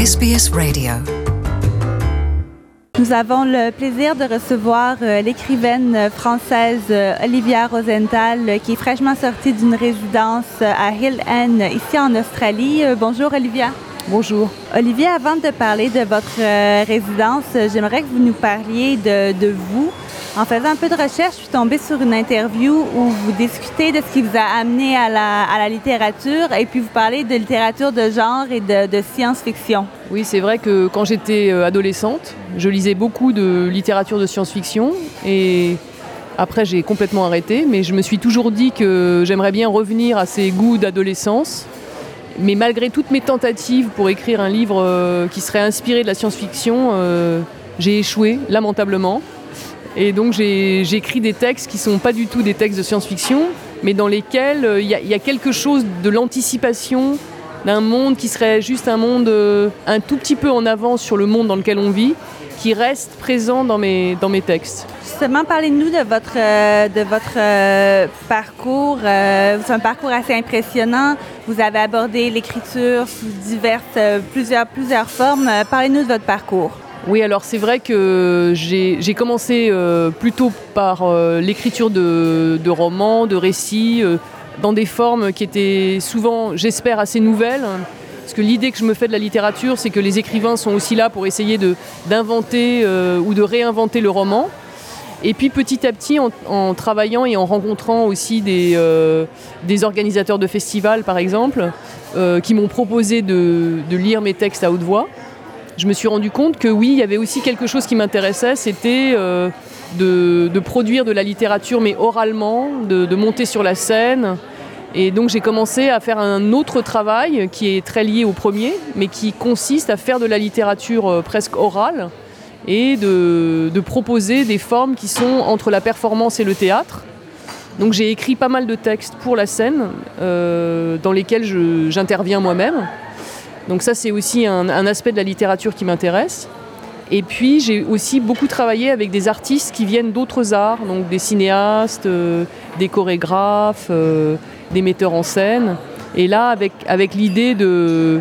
SBS Radio. Nous avons le plaisir de recevoir l'écrivaine française Olivia Rosenthal qui est fraîchement sortie d'une résidence à Hill End, ici en Australie. Bonjour Olivia. Bonjour. Olivia, avant de parler de votre résidence, j'aimerais que vous nous parliez de vous. En faisant un peu de recherche, je suis tombée sur une interview où vous discutez de ce qui vous a amené à la littérature et puis vous parlez de littérature de genre et de science-fiction. Oui, c'est vrai que quand j'étais adolescente, je lisais beaucoup de littérature de science-fiction et après j'ai complètement arrêté, mais je me suis toujours dit que j'aimerais bien revenir à ces goûts d'adolescence. Mais malgré toutes mes tentatives pour écrire un livre qui serait inspiré de la science-fiction, j'ai échoué lamentablement. Et donc j'écris des textes qui ne sont pas du tout des textes de science-fiction, mais dans lesquels il y a quelque chose de l'anticipation d'un monde qui serait juste un monde un tout petit peu en avance sur le monde dans lequel on vit, qui reste présent dans mes textes. Justement, parlez-nous de votre parcours. C'est un parcours assez impressionnant. Vous avez abordé l'écriture sous plusieurs formes. Parlez-nous de votre parcours. Oui, alors c'est vrai que j'ai commencé plutôt par l'écriture de romans, de récits, dans des formes qui étaient souvent, j'espère, assez nouvelles. Parce que l'idée que je me fais de la littérature, c'est que les écrivains sont aussi là pour essayer d'inventer ou de réinventer le roman. Et puis petit à petit, en travaillant et en rencontrant aussi des organisateurs de festivals, par exemple, qui m'ont proposé de lire mes textes à haute voix, je me suis rendu compte que oui, il y avait aussi quelque chose qui m'intéressait, c'était de produire de la littérature, mais oralement, de monter sur la scène. Et donc j'ai commencé à faire un autre travail qui est très lié au premier, mais qui consiste à faire de la littérature presque orale et de proposer des formes qui sont entre la performance et le théâtre. Donc j'ai écrit pas mal de textes pour la scène, dans lesquels j'interviens moi-même. Donc ça, c'est aussi un aspect de la littérature qui m'intéresse. Et puis, j'ai aussi beaucoup travaillé avec des artistes qui viennent d'autres arts, donc des cinéastes, des chorégraphes, des metteurs en scène. Et là, avec l'idée de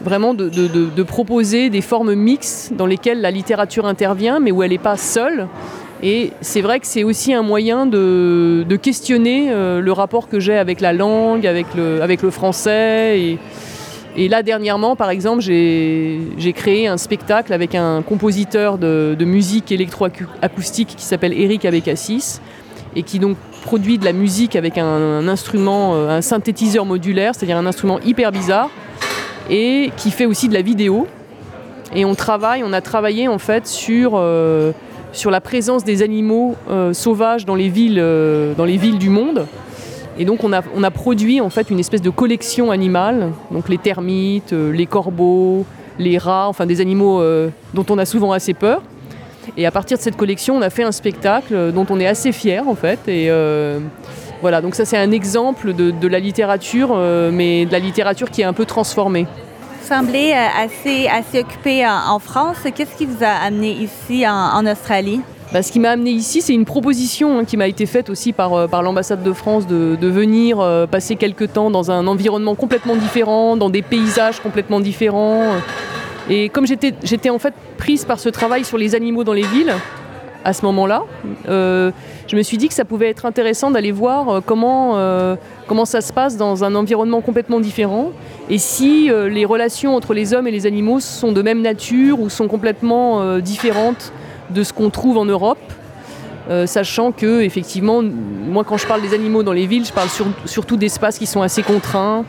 proposer des formes mixtes dans lesquelles la littérature intervient, mais où elle n'est pas seule. Et c'est vrai que c'est aussi un moyen de questionner le rapport que j'ai avec la langue, avec le français. Et là, dernièrement, par exemple, j'ai créé un spectacle avec un compositeur de musique électroacoustique qui s'appelle Eric Abécassis et qui donc produit de la musique avec un instrument, un synthétiseur modulaire, c'est-à-dire un instrument hyper bizarre, et qui fait aussi de la vidéo. Et on a travaillé en fait sur la présence des animaux sauvages dans les villes du monde. Et donc on a produit en fait une espèce de collection animale, donc les termites, les corbeaux, les rats, enfin des animaux dont on a souvent assez peur. Et à partir de cette collection, on a fait un spectacle dont on est assez fiers en fait. Et voilà, donc ça c'est un exemple de la littérature, mais de la littérature qui est un peu transformée. Vous semblez assez occupé en France. Qu'est-ce qui vous a amené ici en Australie? Ce qui m'a amené ici, c'est une proposition qui m'a été faite aussi par l'ambassade de France de venir passer quelques temps dans un environnement complètement différent, dans des paysages complètement différents. Et comme j'étais en fait prise par ce travail sur les animaux dans les villes, à ce moment-là, je me suis dit que ça pouvait être intéressant d'aller voir comment ça se passe dans un environnement complètement différent et si les relations entre les hommes et les animaux sont de même nature ou sont complètement différentes de ce qu'on trouve en Europe, sachant que effectivement, moi quand je parle des animaux dans les villes, je parle surtout d'espaces qui sont assez contraints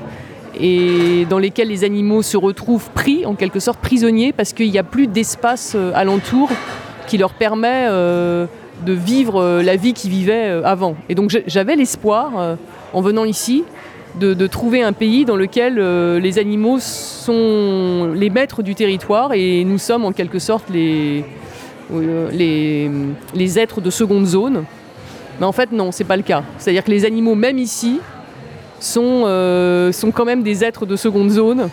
et dans lesquels les animaux se retrouvent pris, en quelque sorte prisonniers, parce qu'il n'y a plus d'espace alentour qui leur permet de vivre la vie qu'ils vivaient avant. Et donc j'avais l'espoir, en venant ici, de trouver un pays dans lequel les animaux sont les maîtres du territoire et nous sommes en quelque sorte les êtres de seconde zone. Mais en fait non, c'est pas le cas. C'est-à-dire que les animaux, même ici, sont quand même des êtres de seconde zone.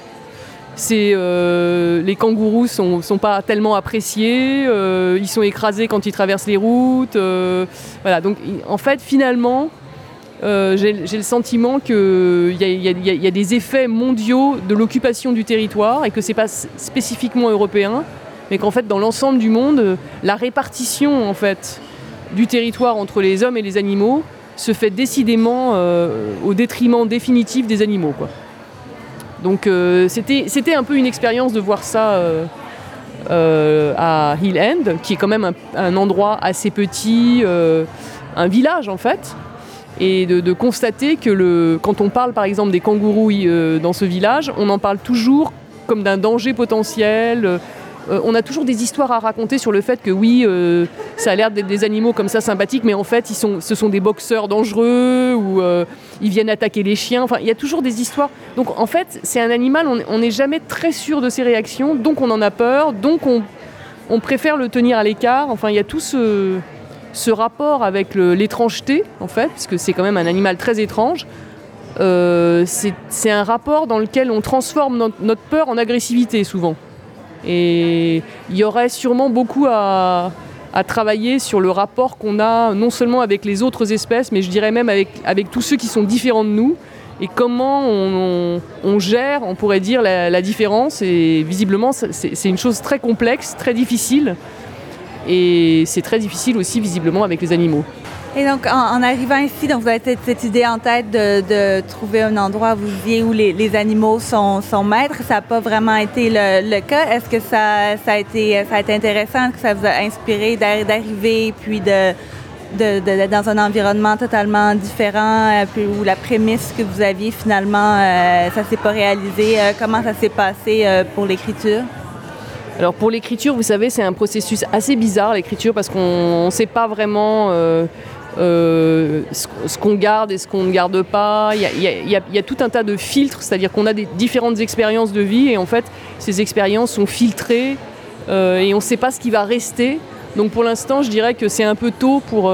Les kangourous sont pas tellement appréciés, ils sont écrasés quand ils traversent les routes. Voilà. Donc en fait finalement, j'ai le sentiment qu'il y a des effets mondiaux de l'occupation du territoire et que c'est pas spécifiquement européen, mais qu'en fait dans l'ensemble du monde, la répartition en fait du territoire entre les hommes et les animaux se fait décidément au détriment définitif des animaux, quoi. Donc c'était un peu une expérience de voir ça à Hill End, qui est quand même un endroit assez petit, un village en fait, et de constater que quand on parle par exemple des kangourous dans ce village, on en parle toujours comme d'un danger potentiel. On a toujours des histoires à raconter sur le fait que oui, ça a l'air d'être des animaux comme ça sympathiques, mais en fait ce sont des boxeurs dangereux ou ils viennent attaquer les chiens. Enfin, il y a toujours des histoires. Donc en fait, c'est un animal, on n'est jamais très sûr de ses réactions, donc on en a peur, donc on préfère le tenir à l'écart. Enfin, il y a tout ce rapport avec l'étrangeté, en fait, parce que c'est quand même un animal très étrange. C'est un rapport dans lequel on transforme notre peur en agressivité souvent. Et il y aurait sûrement beaucoup à travailler sur le rapport qu'on a non seulement avec les autres espèces, mais je dirais même avec tous ceux qui sont différents de nous, et comment on gère, on pourrait dire, la différence. Et visiblement, c'est une chose très complexe, très difficile, et c'est très difficile aussi visiblement avec les animaux. Et donc, en arrivant ici, donc vous avez cette idée en tête de trouver un endroit où vous disiez où les animaux sont maîtres. Ça n'a pas vraiment été le cas. Est-ce que ça a été intéressant? Est-ce que ça vous a inspiré d'arriver puis d'être dans un environnement totalement différent où la prémisse que vous aviez finalement, ça ne s'est pas réalisé? Comment ça s'est passé pour l'écriture? Alors pour l'écriture, vous savez, c'est un processus assez bizarre, l'écriture, parce qu'on ne sait pas vraiment ce qu'on garde et ce qu'on ne garde pas. Il y a tout un tas de filtres, c'est-à-dire qu'on a des différentes expériences de vie et en fait, ces expériences sont filtrées et on ne sait pas ce qui va rester. Donc pour l'instant, je dirais que c'est un peu tôt pour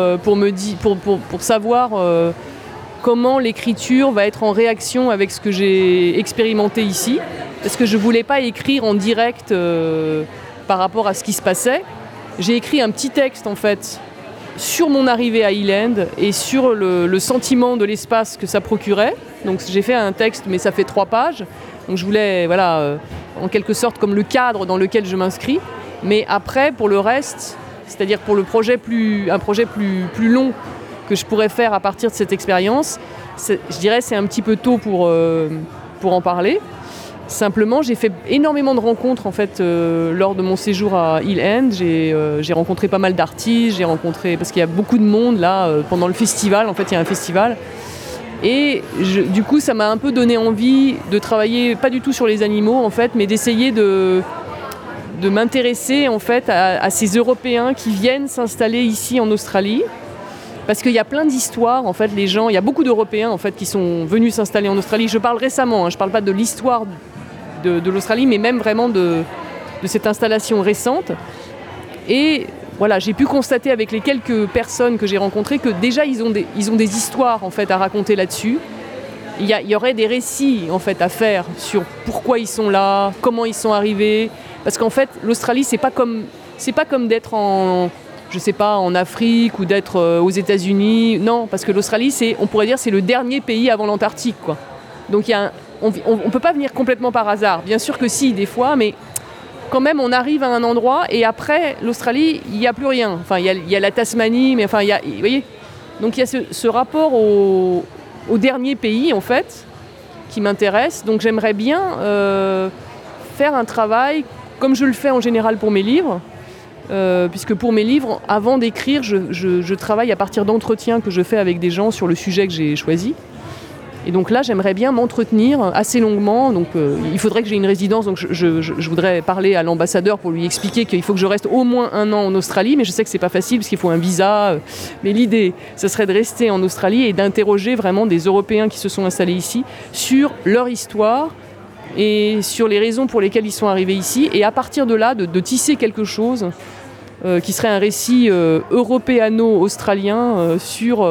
savoir comment l'écriture va être en réaction avec ce que j'ai expérimenté ici. Parce que je ne voulais pas écrire en direct par rapport à ce qui se passait. J'ai écrit un petit texte, en fait, sur mon arrivée à Hill End et sur le sentiment de l'espace que ça procurait. Donc j'ai fait un texte, mais ça fait 3 pages. Donc je voulais, en quelque sorte, comme le cadre dans lequel je m'inscris. Mais après, pour le reste, c'est-à-dire pour un projet plus long que je pourrais faire à partir de cette expérience, je dirais c'est un petit peu tôt pour en parler. Simplement, j'ai fait énormément de rencontres en fait lors de mon séjour à Hill End. J'ai rencontré pas mal d'artistes, parce qu'il y a beaucoup de monde là pendant le festival. En fait, il y a un festival. Et du coup, ça m'a un peu donné envie de travailler, pas du tout sur les animaux en fait, mais d'essayer de m'intéresser en fait à ces Européens qui viennent s'installer ici en Australie. Parce qu'il y a plein d'histoires, en fait, il y a beaucoup d'Européens en fait, qui sont venus s'installer en Australie. Je parle récemment, je ne parle pas de l'histoire de l'Australie, mais même vraiment de cette installation récente. Et voilà, j'ai pu constater avec les quelques personnes que j'ai rencontrées que déjà ils ont des histoires en fait, à raconter là-dessus. Il y aurait des récits en fait, à faire sur pourquoi ils sont là, comment ils sont arrivés. Parce qu'en fait, l'Australie, c'est pas comme d'être en Afrique ou d'être aux États-Unis. Non, parce que l'Australie, on pourrait dire, c'est le dernier pays avant l'Antarctique, quoi. Donc on ne peut pas venir complètement par hasard. Bien sûr que si, des fois, mais quand même, on arrive à un endroit et après, l'Australie, il n'y a plus rien. Enfin, il y a la Tasmanie, mais enfin, vous voyez. Donc il y a ce rapport au dernier pays, en fait, qui m'intéresse. Donc j'aimerais bien faire un travail, comme je le fais en général pour mes livres, puisque pour mes livres, avant d'écrire, je travaille à partir d'entretiens que je fais avec des gens sur le sujet que j'ai choisi. Et donc là, j'aimerais bien m'entretenir assez longuement. Donc il faudrait que j'ai une résidence. Donc je voudrais parler à l'ambassadeur pour lui expliquer qu'il faut que je reste au moins 1 an en Australie. Mais je sais que c'est pas facile parce qu'il faut un visa. Mais l'idée, ce serait de rester en Australie et d'interroger vraiment des Européens qui se sont installés ici sur leur histoire et sur les raisons pour lesquelles ils sont arrivés ici. Et à partir de là, de tisser quelque chose qui serait un récit européano-australien sur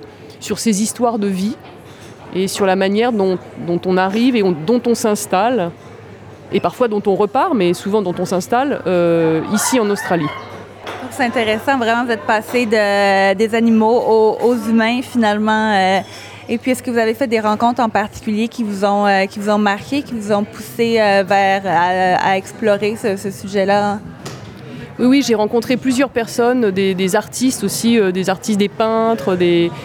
ces histoires de vie et sur la manière dont on arrive et dont on s'installe, et parfois dont on repart, mais souvent dont on s'installe ici en Australie. Donc c'est intéressant, vraiment, vous êtes passé des animaux aux humains, finalement. Et puis, est-ce que vous avez fait des rencontres en particulier qui vous ont marqué, qui vous ont poussé à explorer ce sujet-là? Oui, j'ai rencontré plusieurs personnes, des artistes aussi, des peintres,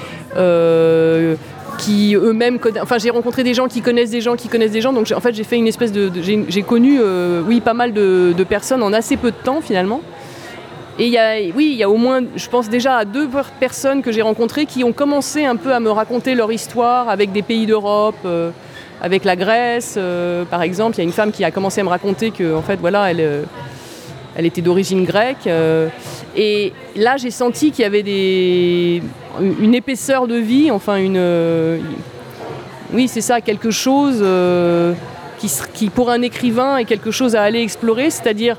qui eux-mêmes j'ai rencontré des gens qui connaissent des gens qui connaissent des gens, donc en fait j'ai fait une espèce j'ai connu pas mal de personnes en assez peu de temps finalement. Et il y a au moins, je pense déjà à 2 personnes que j'ai rencontrées qui ont commencé un peu à me raconter leur histoire avec des pays d'Europe, avec la Grèce par exemple. Il y a une femme qui a commencé à me raconter que en fait voilà, elle était d'origine grecque. Et là, j'ai senti qu'il y avait une épaisseur de vie, enfin oui, c'est ça, quelque chose qui, pour un écrivain, est quelque chose à aller explorer, c'est-à-dire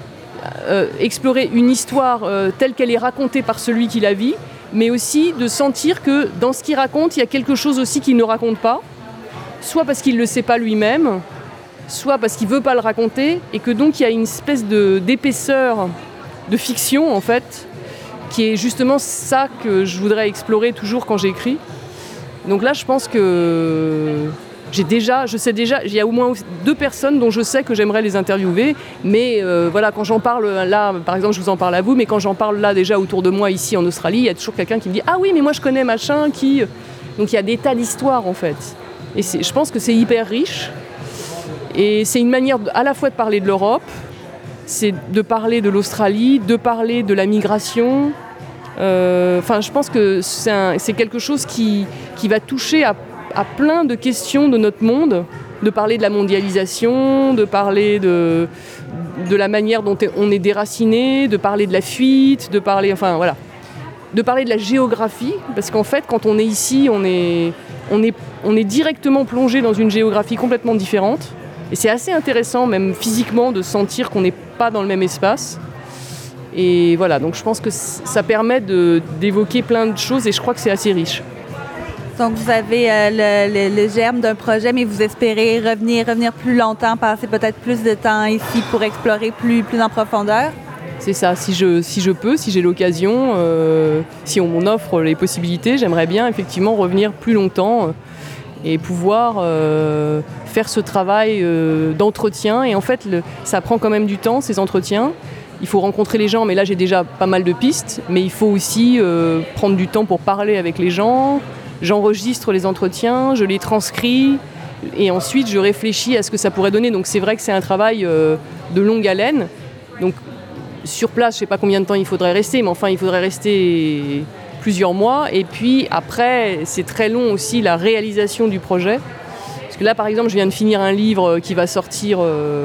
explorer une histoire telle qu'elle est racontée par celui qui la vit, mais aussi de sentir que dans ce qu'il raconte, il y a quelque chose aussi qu'il ne raconte pas, soit parce qu'il ne le sait pas lui-même, soit parce qu'il ne veut pas le raconter, et que donc il y a une espèce d'épaisseur de fiction, en fait, qui est justement ça que je voudrais explorer toujours quand j'écris. Donc là, je pense que je sais déjà, il y a au moins 2 personnes dont je sais que j'aimerais les interviewer, mais voilà, quand j'en parle là, par exemple, je vous en parle à vous, mais quand j'en parle là déjà autour de moi, ici en Australie, il y a toujours quelqu'un qui me dit « Ah oui, mais moi je connais machin qui… » Donc il y a des tas d'histoires, en fait. Et je pense que c'est hyper riche. Et c'est une manière à la fois de parler de l'Europe, c'est de parler de l'Australie, de parler de la migration. Je pense que c'est quelque chose qui va toucher à plein de questions de notre monde, de parler de la mondialisation, de parler de la manière dont on est déraciné, de parler de la fuite, de parler de la géographie, parce qu'en fait, quand on est ici, on est directement plongé dans une géographie complètement différente. Et c'est assez intéressant, même physiquement, de sentir qu'on n'est pas dans le même espace. Et voilà, donc je pense que ça permet d'évoquer plein de choses et je crois que c'est assez riche. Donc vous avez le germe d'un projet, mais vous espérez revenir plus longtemps, passer peut-être plus de temps ici pour explorer plus en profondeur? C'est ça, si je peux, si j'ai l'occasion, si on m'en offre les possibilités, j'aimerais bien effectivement revenir plus longtemps et pouvoir faire ce travail d'entretien. Et en fait, ça prend quand même du temps, ces entretiens. Il faut rencontrer les gens, mais là j'ai déjà pas mal de pistes. Mais il faut aussi prendre du temps pour parler avec les gens. J'enregistre les entretiens, je les transcris et ensuite je réfléchis à ce que ça pourrait donner. Donc c'est vrai que c'est un travail de longue haleine. Donc sur place, je ne sais pas combien de temps il faudrait rester, mais enfin il faudrait rester plusieurs mois. Et puis après, c'est très long aussi la réalisation du projet. Parce que là, par exemple, je viens de finir un livre qui va sortir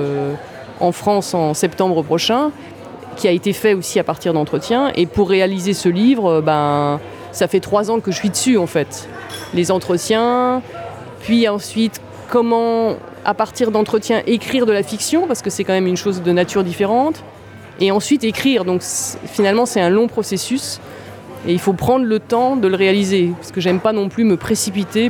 en France en septembre prochain, qui a été fait aussi à partir d'entretiens. Et pour réaliser ce livre, ça fait 3 ans que je suis dessus, en fait. Les entretiens, puis ensuite, comment, à partir d'entretiens, écrire de la fiction, parce que c'est quand même une chose de nature différente. Et ensuite, écrire. Donc, finalement, c'est un long processus. Et il faut prendre le temps de le réaliser. Parce que j'aime pas non plus me précipiter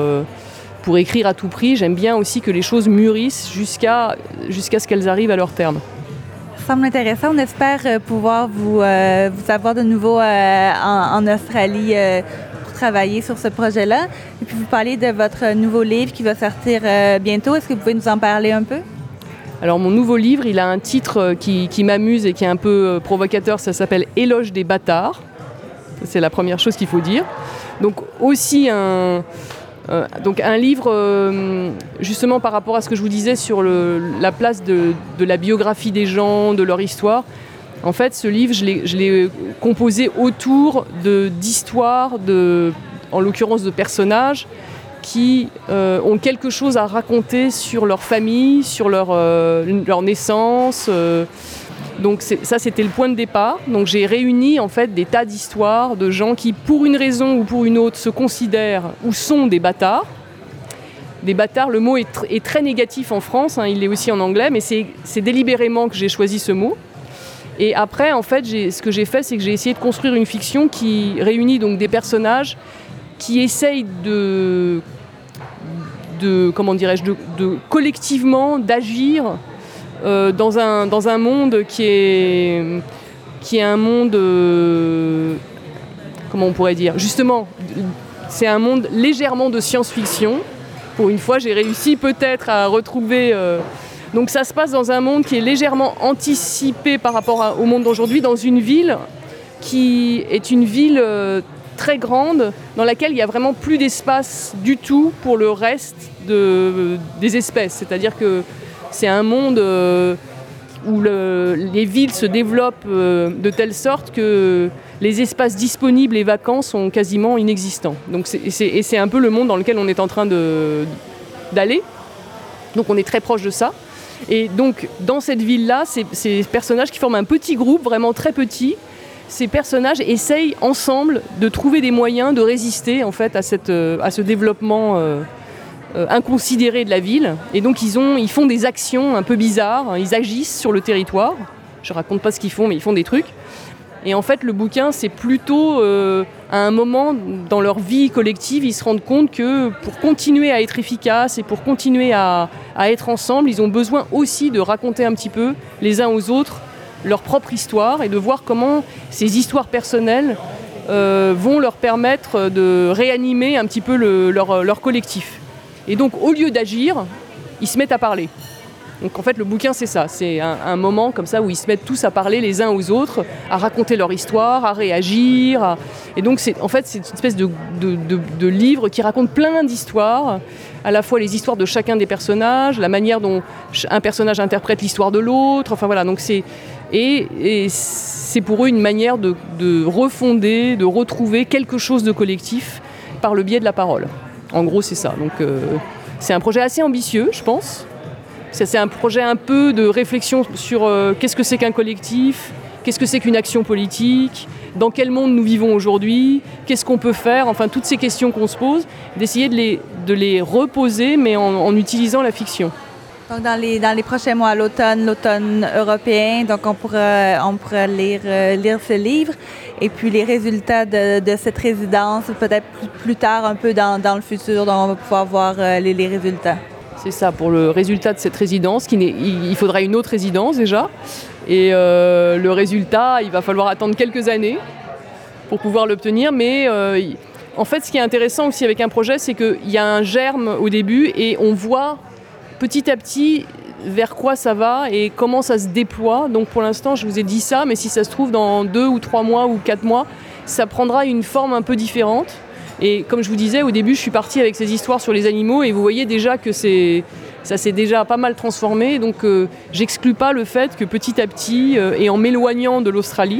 pour écrire à tout prix. J'aime bien aussi que les choses mûrissent jusqu'à ce qu'elles arrivent à leur terme. Ça semble intéressant. On espère pouvoir vous avoir de nouveau en Australie pour travailler sur ce projet-là. Et puis vous parlez de votre nouveau livre qui va sortir bientôt. Est-ce que vous pouvez nous en parler un peu? Alors mon nouveau livre, il a un titre qui m'amuse et qui est un peu provocateur. Ça s'appelle « Éloge des bâtards ». C'est la première chose qu'il faut dire. Donc aussi un livre, justement par rapport à ce que je vous disais sur la place de la biographie des gens, de leur histoire. En fait, ce livre, je l'ai composé autour d'histoires, en l'occurrence de personnages, qui ont quelque chose à raconter sur leur famille, sur leur naissance. Donc ça, c'était le point de départ. Donc j'ai réuni en fait des tas d'histoires de gens qui, pour une raison ou pour une autre, se considèrent ou sont des bâtards. Des bâtards, le mot est très négatif en France, il l'est aussi en anglais, mais c'est délibérément que j'ai choisi ce mot. Et après, en fait, ce que j'ai fait, c'est que j'ai essayé de construire une fiction qui réunit donc des personnages qui essayent de collectivement d'agir dans un monde qui est un monde, comment on pourrait dire, justement, c'est un monde légèrement de science-fiction. Pour une fois, j'ai réussi peut-être à retrouver... Donc ça se passe dans un monde qui est légèrement anticipé par rapport au monde d'aujourd'hui, dans une ville qui est une ville très grande, dans laquelle il n'y a vraiment plus d'espace du tout pour le reste des espèces. C'est-à-dire que c'est un monde où les villes se développent de telle sorte que les espaces disponibles et vacants sont quasiment inexistants. Donc c'est un peu le monde dans lequel on est en train d'aller. Donc on est très proche de ça. Et donc dans cette ville-là, ces personnages qui forment un petit groupe, vraiment très petit, ces personnages essayent ensemble de trouver des moyens de résister en fait à ce développement inconsidéré de la ville. Et donc ils font des actions un peu bizarres, ils agissent sur le territoire. Je raconte pas ce qu'ils font, mais ils font des trucs. Et en fait, le bouquin, c'est plutôt à un moment dans leur vie collective, ils se rendent compte que pour continuer à être efficaces et pour continuer à être ensemble, ils ont besoin aussi de raconter un petit peu les uns aux autres leur propre histoire et de voir comment ces histoires personnelles vont leur permettre de réanimer un petit peu leur collectif. Et donc, au lieu d'agir, ils se mettent à parler. Donc en fait le bouquin c'est ça, c'est un moment comme ça où ils se mettent tous à parler les uns aux autres, à raconter leur histoire, à réagir. Et donc c'est une espèce de livre qui raconte plein d'histoires, à la fois les histoires de chacun des personnages, la manière dont un personnage interprète l'histoire de l'autre, enfin voilà, donc c'est pour eux une manière de refonder, de retrouver quelque chose de collectif par le biais de la parole. En gros c'est ça, donc c'est un projet assez ambitieux je pense. C'est un projet un peu de réflexion sur qu'est-ce que c'est qu'un collectif, qu'est-ce que c'est qu'une action politique, dans quel monde nous vivons aujourd'hui, qu'est-ce qu'on peut faire, enfin toutes ces questions qu'on se pose, d'essayer de les reposer mais en utilisant la fiction. Donc dans les prochains mois, l'automne européen, donc on pourra lire ce livre et puis les résultats de cette résidence peut-être plus tard un peu dans le futur, donc on va pouvoir voir les résultats. C'est ça, pour le résultat de cette résidence, il faudra une autre résidence déjà. Et le résultat, il va falloir attendre quelques années pour pouvoir l'obtenir. Mais en fait, ce qui est intéressant aussi avec un projet, c'est qu'il y a un germe au début et on voit petit à petit vers quoi ça va et comment ça se déploie. Donc pour l'instant, je vous ai dit ça, mais si ça se trouve dans 2 ou 3 mois ou 4 mois, ça prendra une forme un peu différente. Et comme je vous disais, au début, je suis partie avec ces histoires sur les animaux et vous voyez déjà que ça s'est déjà pas mal transformé. Donc, j'exclus pas le fait que petit à petit, et en m'éloignant de l'Australie,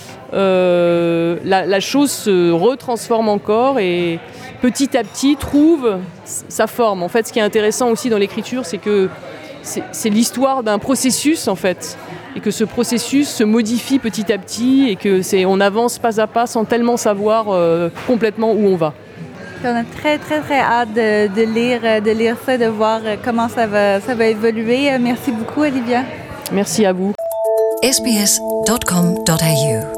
la chose se retransforme encore et petit à petit trouve sa forme. En fait, ce qui est intéressant aussi dans l'écriture, c'est que c'est l'histoire d'un processus, en fait. Et que ce processus se modifie petit à petit et on avance pas à pas sans tellement savoir complètement où on va. On a très, très, très hâte de lire ça, de voir comment ça va évoluer. Merci beaucoup, Olivia. Merci à vous. sbs.com.au